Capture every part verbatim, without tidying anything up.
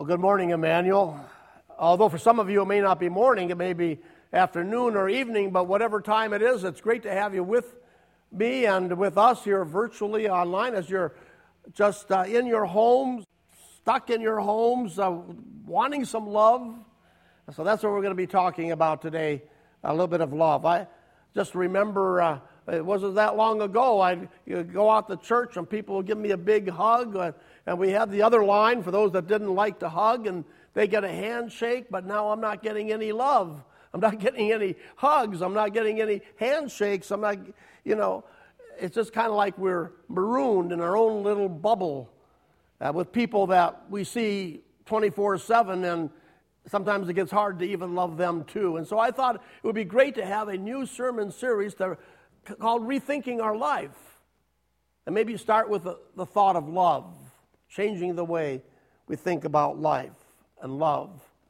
Well, good morning, Emmanuel. Although for some of you it may not be morning, it may be afternoon or evening, but whatever time it is, it's great to have you with me and with us here virtually online as you're just uh, in your homes, stuck in your homes, uh, wanting some love. So that's what we're going to be talking about today, a little bit of love. I just remember uh, it wasn't that long ago, I'd go out to church and people would give me a big hug, uh, and we had the other line for those that didn't like to hug, and they get a handshake, but now I'm not getting any love. I'm not getting any hugs. I'm not getting any handshakes. I'm not, you know, it's just kind of like we're marooned in our own little bubble uh, with people that we see twenty-four seven, and sometimes it gets hard to even love them too. And so I thought it would be great to have a new sermon series to, called Rethinking Our Life. And maybe start with the, the thought of love, changing the way we think about life and love.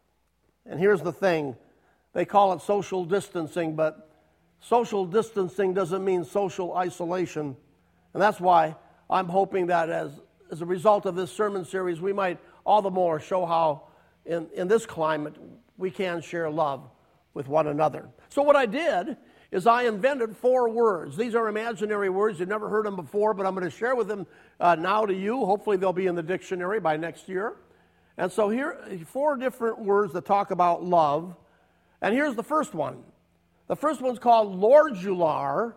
And here's the thing. They call it social distancing, but social distancing doesn't mean social isolation. And that's why I'm hoping that as, as a result of this sermon series, we might all the more show how in, in this climate we can share love with one another. So what I did is I invented four words. These are imaginary words. You've never heard them before, but I'm going to share with them uh, now to you. Hopefully they'll be in the dictionary by next year. And so here are four different words that talk about love. And here's the first one. The first one's called lordular,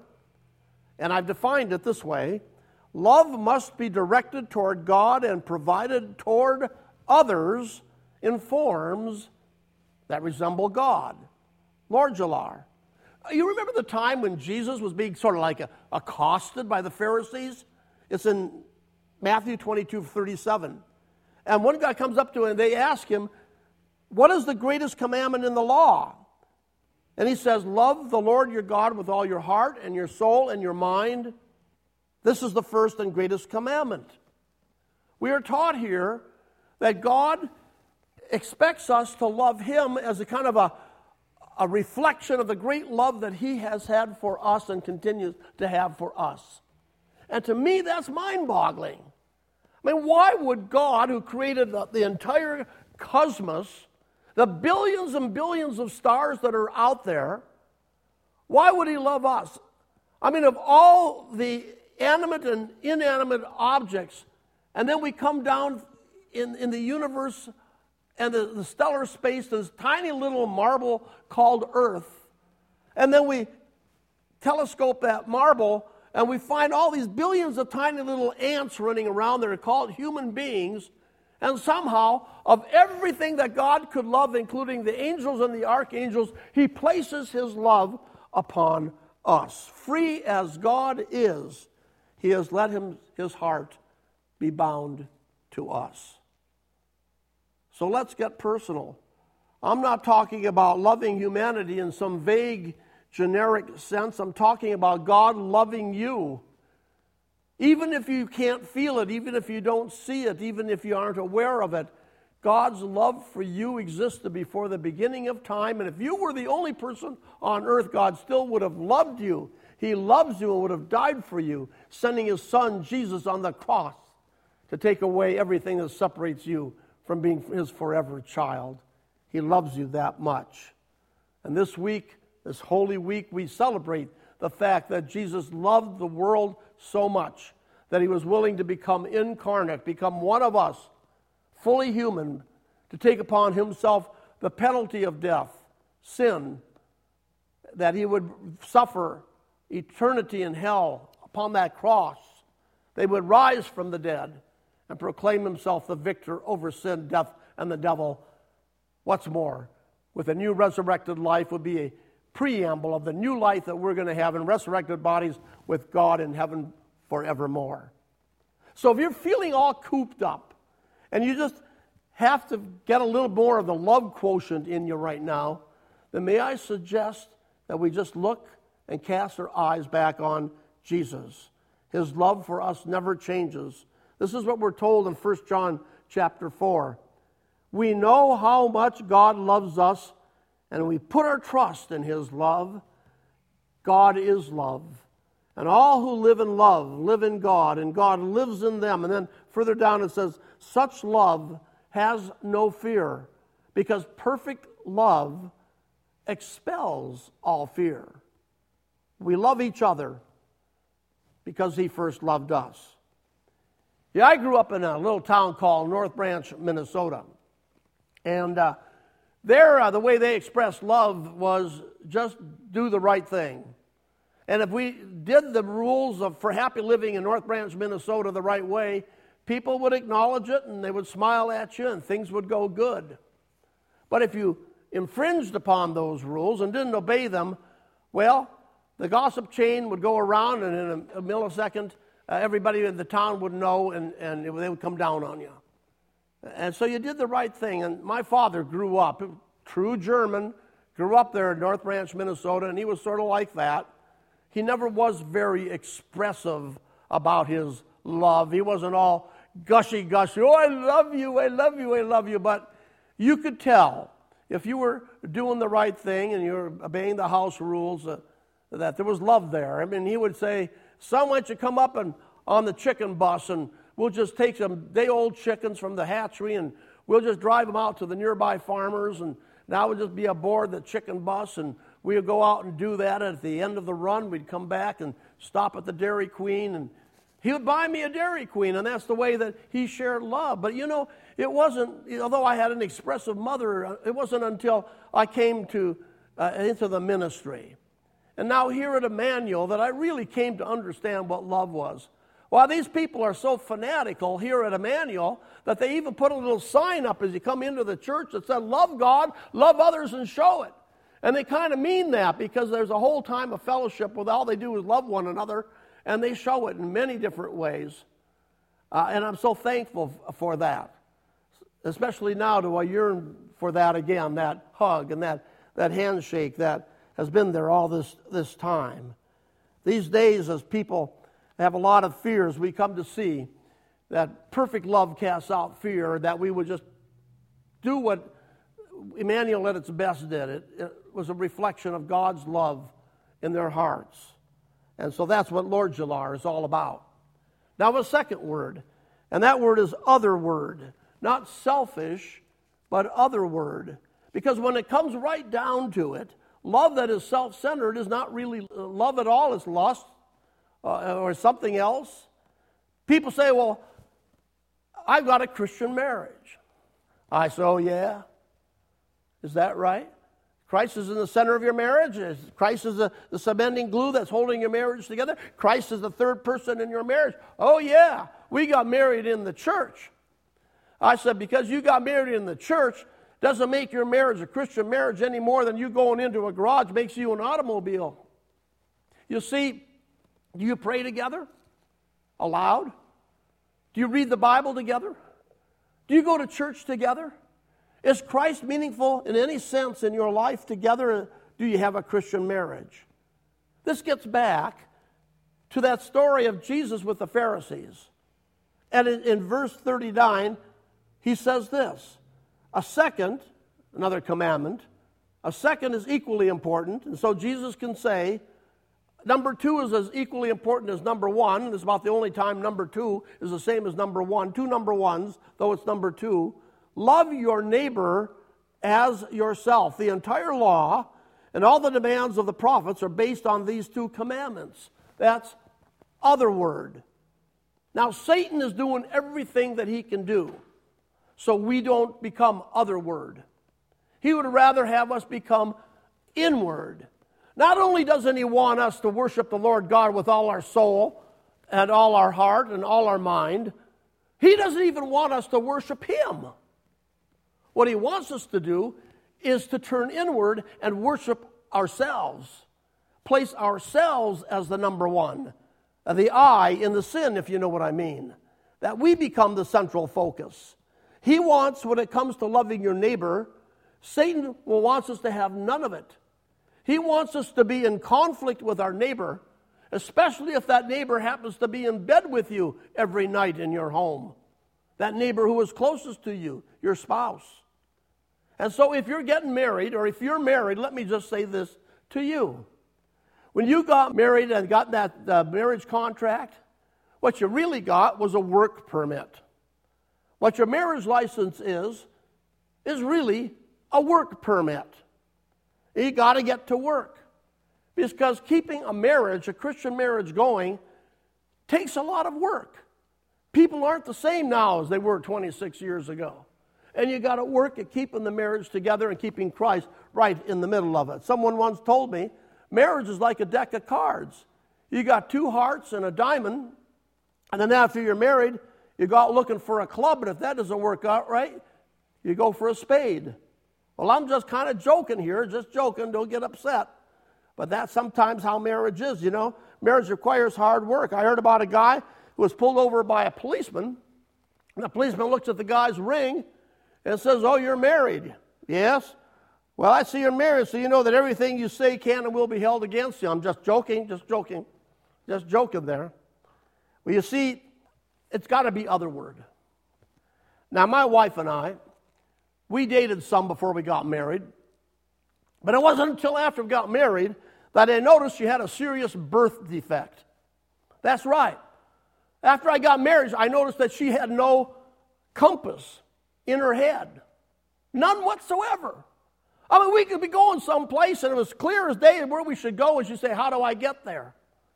and I've defined it this way. Love must be directed toward God and provided toward others in forms that resemble God. Lordular. You remember the time when Jesus was being sort of like a, accosted by the Pharisees? It's in Matthew twenty-two thirty-seven. And one guy comes up to him and they ask him, what is the greatest commandment in the law? And he says, love the Lord your God with all your heart and your soul and your mind. This is the first and greatest commandment. We are taught here that God expects us to love Him as a kind of a, a reflection of the great love that He has had for us and continues to have for us. And to me, that's mind-boggling. I mean, why would God, who created the, the entire cosmos, the billions and billions of stars that are out there, why would He love us? I mean, of all the animate and inanimate objects, and then we come down in, in the universe and the, the stellar space, this tiny little marble called Earth, and then we telescope that marble, and we find all these billions of tiny little ants running around that are called human beings, and somehow, of everything that God could love, including the angels and the archangels, He places His love upon us. Free as God is, He has let him, His heart be bound to us. So let's get personal. I'm not talking about loving humanity in some vague, generic sense. I'm talking about God loving you. Even if you can't feel it, even if you don't see it, even if you aren't aware of it, God's love for you existed before the beginning of time. And if you were the only person on earth, God still would have loved you. He loves you and would have died for you, sending His Son, Jesus, on the cross to take away everything that separates you from being His forever child. He loves you that much. And this week, this Holy Week, we celebrate the fact that Jesus loved the world so much that He was willing to become incarnate, become one of us, fully human, to take upon Himself the penalty of death, sin, that He would suffer eternity in hell upon that cross. They would rise from the dead and proclaim Himself the victor over sin, death, and the devil. What's more, with a new resurrected life would be a preamble of the new life that we're going to have in resurrected bodies with God in heaven forevermore. So if you're feeling all cooped up and you just have to get a little more of the love quotient in you right now, then may I suggest that we just look and cast our eyes back on Jesus. His love for us never changes. This is what we're told in First John chapter four. We know how much God loves us, and we put our trust in His love. God is love. And all who live in love live in God, and God lives in them. And then further down it says, such love has no fear, because perfect love expels all fear. We love each other because he first loved us. Yeah, I grew up in a little town called North Branch, Minnesota. And uh, there, uh, the way they expressed love was just do the right thing. And if we did the rules of for happy living in North Branch, Minnesota the right way, people would acknowledge it and they would smile at you and things would go good. But if you infringed upon those rules and didn't obey them, well, the gossip chain would go around, and in a, a millisecond, uh, everybody in the town would know, and, and it, they would come down on you. And so you did the right thing. And my father grew up, true German, grew up there in North Branch, Minnesota, and he was sort of like that. He never was very expressive about his love. He wasn't all gushy-gushy, oh, I love you, I love you, I love you. But you could tell if you were doing the right thing and you were obeying the house rules, uh, that there was love there. I mean, he would say, son, why don't you come up and on the chicken bus, and we'll just take some day-old chickens from the hatchery, and we'll just drive them out to the nearby farmers, and now we'll just be aboard the chicken bus, and we'll go out and do that. And at the end of the run, we'd come back and stop at the Dairy Queen, and he would buy me a Dairy Queen, and that's the way that he shared love. But, you know, it wasn't, although I had an expressive mother, it wasn't until I came to uh, into the ministry. And now here at Emmanuel that I really came to understand what love was. Well, these people are so fanatical here at Emmanuel that they even put a little sign up as you come into the church that said, love God, love others, and show it. And they kind of mean that because there's a whole time of fellowship where all they do is love one another, and they show it in many different ways. Uh, and I'm so thankful for that. Especially now, do I yearn for that again, that hug and that, that handshake that has been there all this, this time. These days, as people have a lot of fears, we come to see that perfect love casts out fear, that we would just do what Emmanuel at its best did. It, it was a reflection of God's love in their hearts. And so that's what Lord Jalar is all about. Now, a second word, and that word is other word. Not selfish, but other word. Because when it comes right down to it, love that is self-centered is not really love at all. It's lust uh, or something else. People say, well, I've got a Christian marriage. I say, oh, yeah? Is that right? Christ is in the center of your marriage. Christ is the, the cementing glue that's holding your marriage together. Christ is the third person in your marriage. Oh, yeah, we got married in the church. I said, because you got married in the church doesn't make your marriage a Christian marriage any more than you going into a garage makes you an automobile. You see, do you pray together aloud? Do you read the Bible together? Do you go to church together? Is Christ meaningful in any sense in your life together? Do you have a Christian marriage? This gets back to that story of Jesus with the Pharisees. And in, in verse thirty-nine, he says this, a second, another commandment, a second is equally important. And so Jesus can say, number two is as equally important as number one. It's about the only time number two is the same as number one. Two number ones, though it's number two. Love your neighbor as yourself. The entire law and all the demands of the prophets are based on these two commandments. That's other word. Now, Satan is doing everything that he can do so we don't become other word. He would rather have us become inward. Not only doesn't he want us to worship the Lord God with all our soul and all our heart and all our mind, he doesn't even want us to worship him. What he wants us to do is to turn inward and worship ourselves. Place ourselves as the number one. The I in the sin, if you know what I mean. That we become the central focus. He wants, when it comes to loving your neighbor, Satan will wants us to have none of it. He wants us to be in conflict with our neighbor, especially if that neighbor happens to be in bed with you every night in your home. That neighbor who is closest to you, your spouse. And so if you're getting married, or if you're married, let me just say this to you. When you got married and got that uh, marriage contract, what you really got was a work permit. What your marriage license is, is really a work permit. You got to get to work. Because keeping a marriage, a Christian marriage going, takes a lot of work. People aren't the same now as they were twenty-six years ago. And you got to work at keeping the marriage together and keeping Christ right in the middle of it. Someone once told me, marriage is like a deck of cards. You got two hearts and a diamond, and then after you're married, you go out looking for a club, and if that doesn't work out right, you go for a spade. Well, I'm just kind of joking here, just joking, don't get upset. But that's sometimes how marriage is, you know. Marriage requires hard work. I heard about a guy who was pulled over by a policeman, and the policeman looks at the guy's ring and says, "Oh, you're married." "Yes." "Well, I see you're married, so you know that everything you say can and will be held against you." "I'm just joking, just joking, just joking there." Well, you see, it's got to be otherward. Now, my wife and I, we dated some before we got married, but it wasn't until after we got married that I noticed she had a serious birth defect. That's right. After I got married, I noticed that she had no compass in her head. None whatsoever. I mean, we could be going someplace, and it was clear as day where we should go, and she'd say, "How do I get there?"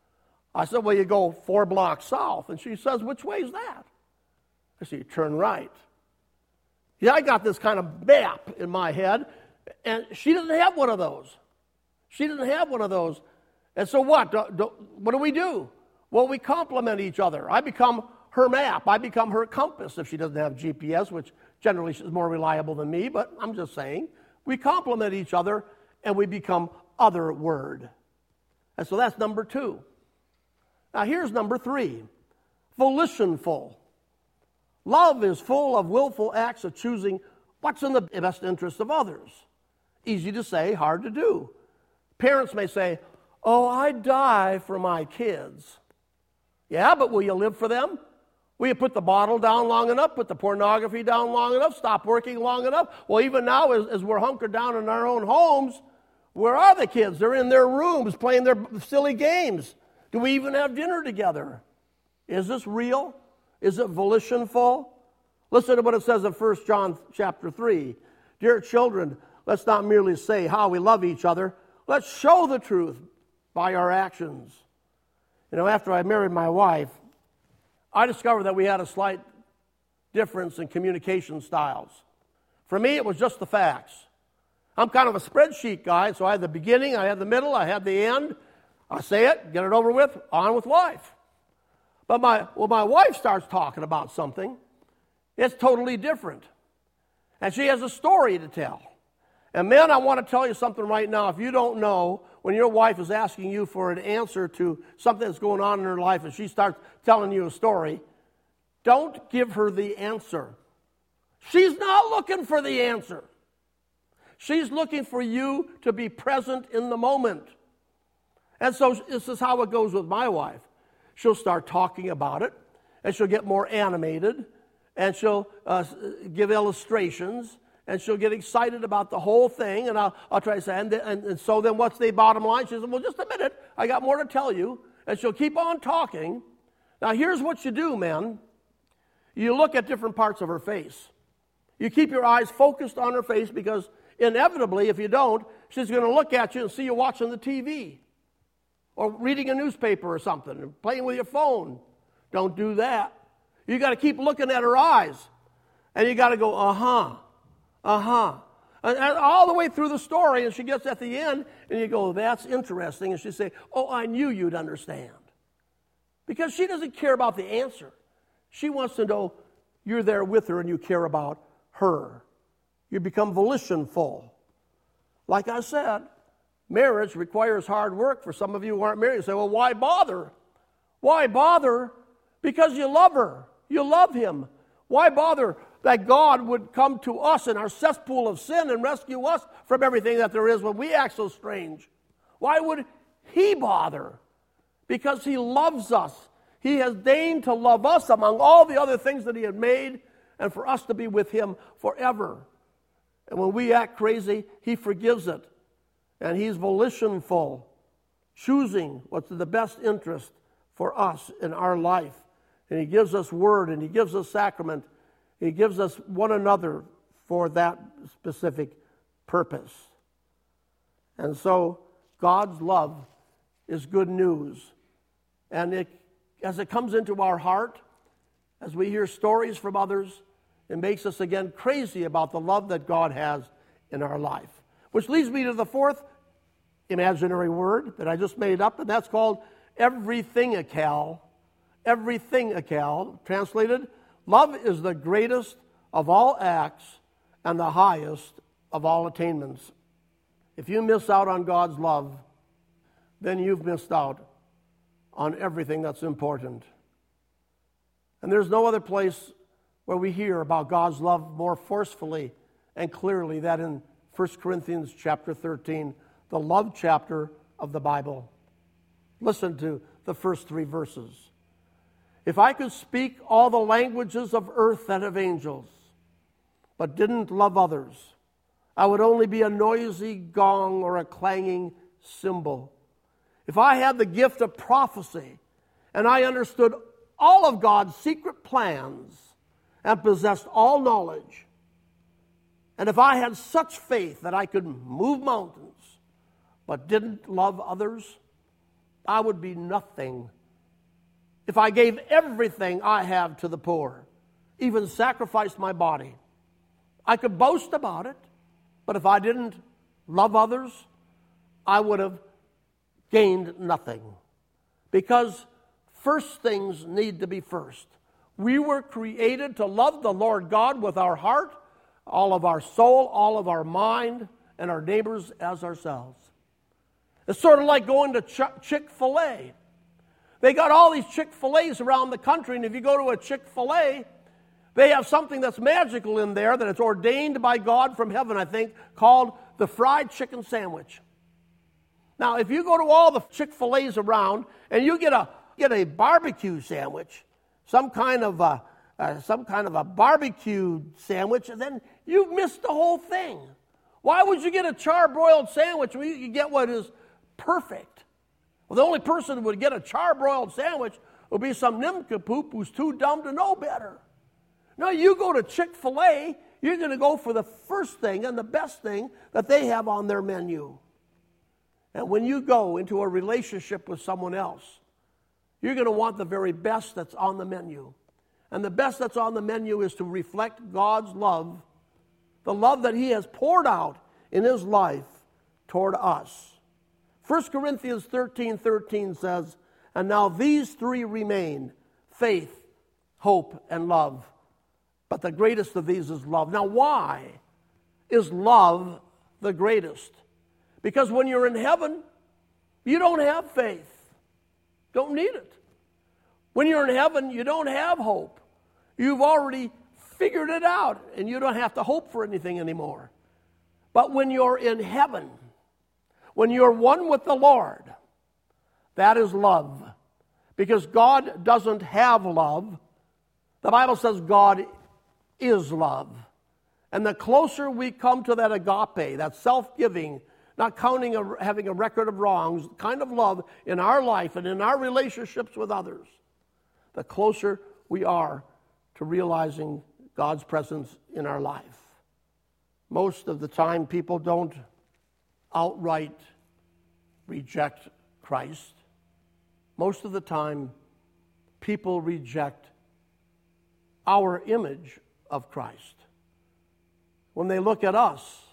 I said, "Well, you go four blocks south." And she says, "Which way is that?" I said, "You turn right." Yeah, I got this kind of map in my head, and she doesn't have one of those. She doesn't have one of those. And so what? Do, do, what do we do? Well, we complement each other. I become her map. I become her compass if she doesn't have G P S, which generally is more reliable than me, but I'm just saying. We complement each other, and we become other word. And so that's number two. Now here's number three, volitionful. Love is full of willful acts of choosing what's in the best interest of others. Easy to say, hard to do. Parents may say, "Oh, I'd die for my kids." Yeah, but will you live for them? Will you put the bottle down long enough, put the pornography down long enough, stop working long enough? Well, even now, as, as we're hunkered down in our own homes, where are the kids? They're in their rooms playing their silly games. Do we even have dinner together? Is this real? Is it volitionful? Listen to what it says in First John chapter three. "Dear children, let's not merely say how we love each other. Let's show the truth by our actions." You know, after I married my wife, I discovered that we had a slight difference in communication styles. For me, it was just the facts. I'm kind of a spreadsheet guy, so I had the beginning, I had the middle, I had the end. I say it, get it over with, on with life. But my, when my wife starts talking about something, it's totally different. And she has a story to tell. And men, I want to tell you something right now. If you don't know, when your wife is asking you for an answer to something that's going on in her life and she starts telling you a story, don't give her the answer. She's not looking for the answer. She's looking for you to be present in the moment. And so this is how it goes with my wife. She'll start talking about it, and she'll get more animated, and she'll uh, give illustrations, and she'll get excited about the whole thing, and I'll, I'll try to say, and, and, and so then what's the bottom line? She says, "Well, just a minute, I got more to tell you," and she'll keep on talking. Now, here's what you do, men. You look at different parts of her face. You keep your eyes focused on her face, because inevitably, if you don't, she's going to look at you and see you watching the T V or reading a newspaper or something, or playing with your phone. Don't do that. You got to keep looking at her eyes, and you got to go, uh-huh, uh-huh. And, and all the way through the story, and she gets at the end, and you go, "That's interesting," and she say, "Oh, I knew you'd understand." Because she doesn't care about the answer. She wants to know you're there with her and you care about her. You become volitionful. Like I said, marriage requires hard work. For some of you who aren't married, you say, "Well, why bother?" Why bother? Because you love her. You love him. Why bother that God would come to us in our cesspool of sin and rescue us from everything that there is when we act so strange? Why would he bother? Because he loves us. He has deigned to love us among all the other things that he had made, and for us to be with him forever. And when we act crazy, he forgives it. And he's volitionful, choosing what's in the best interest for us in our life. And he gives us word, and he gives us sacrament, He gives us one another for that specific purpose. And so God's love is good news. And it, as it comes into our heart, as we hear stories from others, it makes us again crazy about the love that God has in our life. Which leads me to the fourth imaginary word that I just made up, and that's called everything-ical. Everything-ical, translated, love is the greatest of all acts and the highest of all attainments. If you miss out on God's love, then you've missed out on everything that's important. And there's no other place where we hear about God's love more forcefully and clearly than in First Corinthians chapter thirteen, the love chapter of the Bible. Listen to the first three verses. If I could speak all the languages of earth and of angels, but didn't love others, I would only be a noisy gong or a clanging cymbal. If I had the gift of prophecy and I understood all of God's secret plans and possessed all knowledge, and if I had such faith that I could move mountains but didn't love others, I would be nothing. If I gave everything I have to the poor, even sacrificed my body, I could boast about it, but if I didn't love others, I would have gained nothing. Because first things need to be first. We were created to love the Lord God with our heart, all of our soul, all of our mind, and our neighbors as ourselves. It's sort of like going to Ch- Chick-fil-A. They got all these Chick-fil-A's around the country, and if you go to a Chick-fil-A, they have something that's magical in there that it's ordained by God from heaven, I think, called the fried chicken sandwich. Now, if you go to all the Chick-fil-A's around and you get a get a barbecue sandwich, some kind of a, uh, some kind of a barbecue sandwich, and then you've missed the whole thing. Why would you get a charbroiled sandwich when you get what is perfect? Well, the only person who would get a charbroiled sandwich would be some nincompoop who's too dumb to know better. No, you go to Chick-fil-A, you're going to go for the first thing and the best thing that they have on their menu. And when you go into a relationship with someone else, you're going to want the very best that's on the menu. And the best that's on the menu is to reflect God's love, the love that He has poured out in His life toward us. First Corinthians thirteen thirteen says, and now these three remain, faith, hope, and love. But the greatest of these is love. Now why is love the greatest? Because when you're in heaven, you don't have faith. Don't need it. When you're in heaven, you don't have hope. You've already figured it out, and you don't have to hope for anything anymore. But when you're in heaven, when you're one with the Lord, that is love. Because God doesn't have love. The Bible says God is love. And the closer we come to that agape, that self-giving, not counting, a, having a record of wrongs, kind of love in our life and in our relationships with others, the closer we are to realizing God's presence in our life. Most of the time, people don't outright reject Christ. Most of the time, people reject our image of Christ. When they look at us,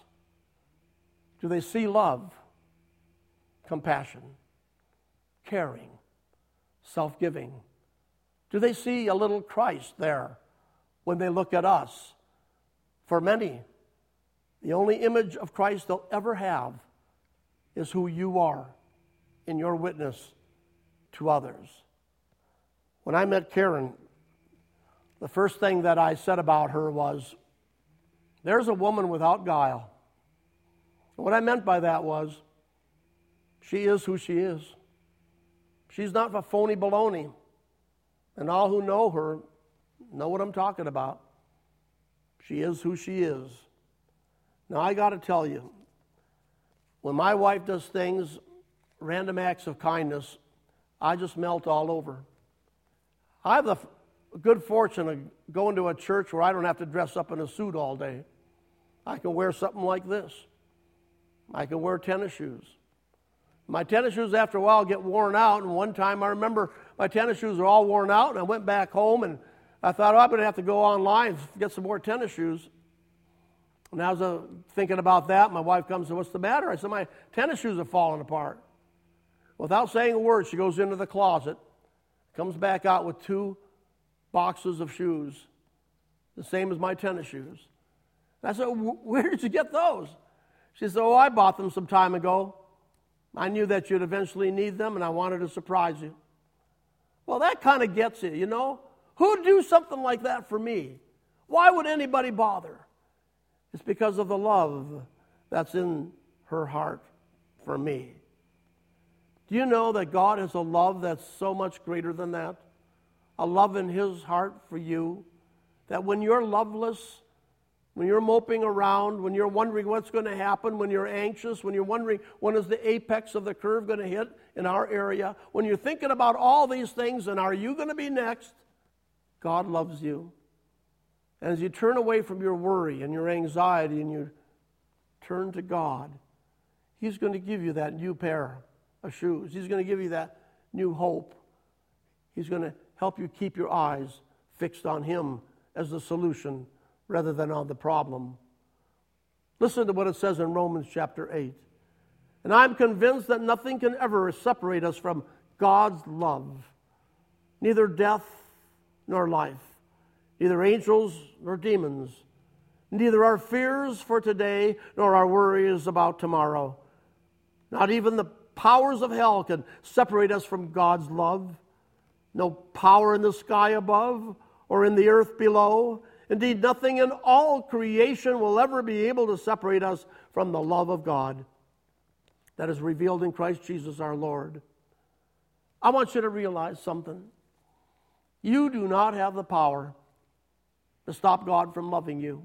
do they see love, compassion, caring, self-giving? Do they see a little Christ there when they look at us? For many, the only image of Christ they'll ever have is who you are in your witness to others. When I met Karen, the first thing that I said about her was, there's a woman without guile. And what I meant by that was, she is who she is. She's not a phony baloney. And all who know her know what I'm talking about. She is who she is. Now, I got to tell you, when my wife does things, random acts of kindness, I just melt all over. I have the good fortune of going to a church where I don't have to dress up in a suit all day. I can wear something like this. I can wear tennis shoes. My tennis shoes, after a while, get worn out. And one time, I remember my tennis shoes were all worn out, and I went back home, and I thought, oh, I'm going to have to go online and get some more tennis shoes. And I was uh, thinking about that. My wife comes and said, what's the matter? I said, my tennis shoes have fallen apart. Without saying a word, she goes into the closet, comes back out with two boxes of shoes, the same as my tennis shoes. And I said, where did you get those? She said, oh, I bought them some time ago. I knew that you'd eventually need them, and I wanted to surprise you. Well, that kind of gets it, you know. Who'd do something like that for me? Why would anybody bother? It's because of the love that's in her heart for me. Do you know that God has a love that's so much greater than that? A love in His heart for you, that when you're loveless, when you're moping around, when you're wondering what's going to happen, when you're anxious, when you're wondering when is the apex of the curve going to hit in our area, when you're thinking about all these things and are you going to be next, God loves you. And as you turn away from your worry and your anxiety and you turn to God, He's going to give you that new pair of shoes. He's going to give you that new hope. He's going to help you keep your eyes fixed on Him as the solution rather than on the problem. Listen to what it says in Romans chapter eight. And I'm convinced that nothing can ever separate us from God's love, neither death nor life, neither angels nor demons, neither our fears for today nor our worries about tomorrow. Not even the powers of hell can separate us from God's love. No power in the sky above or in the earth below. Indeed, nothing in all creation will ever be able to separate us from the love of God that is revealed in Christ Jesus our Lord. I want you to realize something. You do not have the power to stop God from loving you.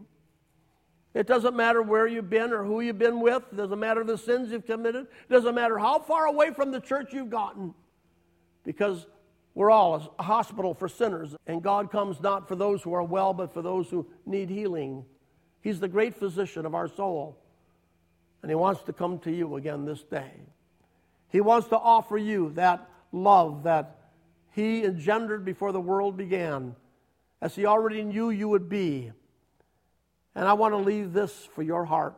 It doesn't matter where you've been or who you've been with. It doesn't matter the sins you've committed. It doesn't matter how far away from the church you've gotten. Because we're all a hospital for sinners. And God comes not for those who are well, but for those who need healing. He's the great physician of our soul. And He wants to come to you again this day. He wants to offer you that love that He engendered before the world began, as He already knew you would be. And I want to leave this for your heart.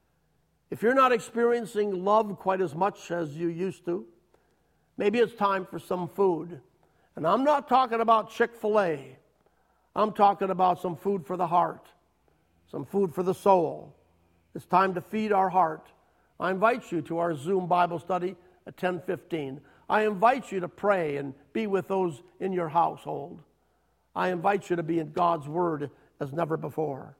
If you're not experiencing love quite as much as you used to, maybe it's time for some food. And I'm not talking about Chick-fil-A. I'm talking about some food for the heart, some food for the soul. It's time to feed our heart. I invite you to our Zoom Bible study at ten fifteen. I invite you to pray and be with those in your household. I invite you to be in God's Word as never before.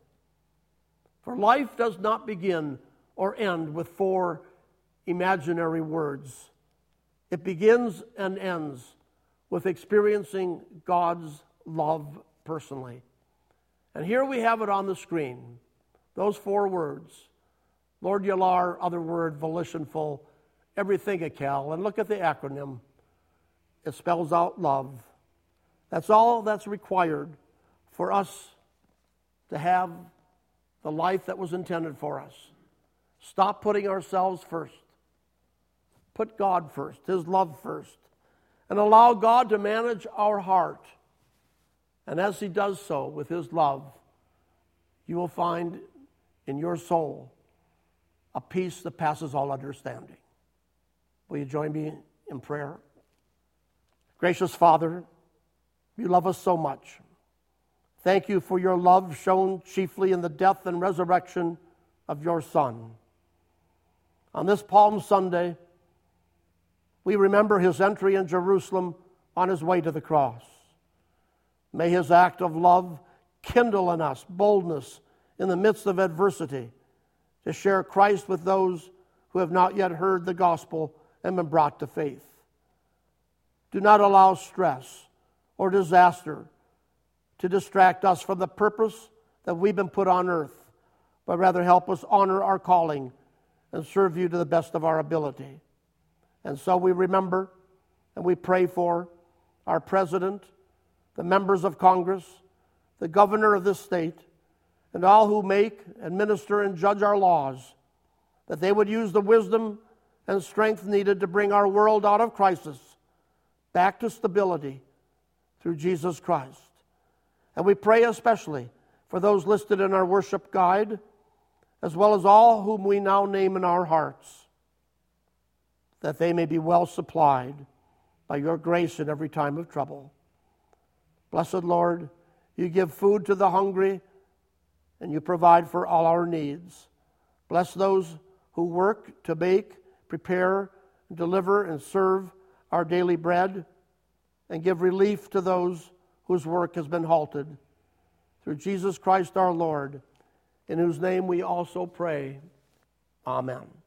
For life does not begin or end with four imaginary words. It begins and ends with experiencing God's love personally. And here we have it on the screen. Those four words. Lord Yalar, other word, volitionful, everything a cal. And look at the acronym. It spells out love. That's all that's required for us to have the life that was intended for us. Stop putting ourselves first. Put God first, His love first. And allow God to manage our heart. And as He does so with His love, you will find in your soul a peace that passes all understanding. Will you join me in prayer? Gracious Father, you love us so much. Thank you for your love shown chiefly in the death and resurrection of your Son. On this Palm Sunday, we remember His entry in Jerusalem on His way to the cross. May His act of love kindle in us boldness in the midst of adversity to share Christ with those who have not yet heard the gospel and been brought to faith. Do not allow stress or disaster to distract us from the purpose that we've been put on earth, but rather help us honor our calling and serve you to the best of our ability. And so we remember and we pray for our president, the members of Congress, the governor of this state, and all who make, administer, and judge our laws, that they would use the wisdom and strength needed to bring our world out of crisis back to stability through Jesus Christ. And we pray especially for those listed in our worship guide, as well as all whom we now name in our hearts, that they may be well supplied by your grace in every time of trouble. Blessed Lord, you give food to the hungry, and you provide for all our needs. Bless those who work to bake, prepare, deliver, and serve our daily bread, and give relief to those whose work has been halted. Through Jesus Christ our Lord, in whose name we also pray. Amen.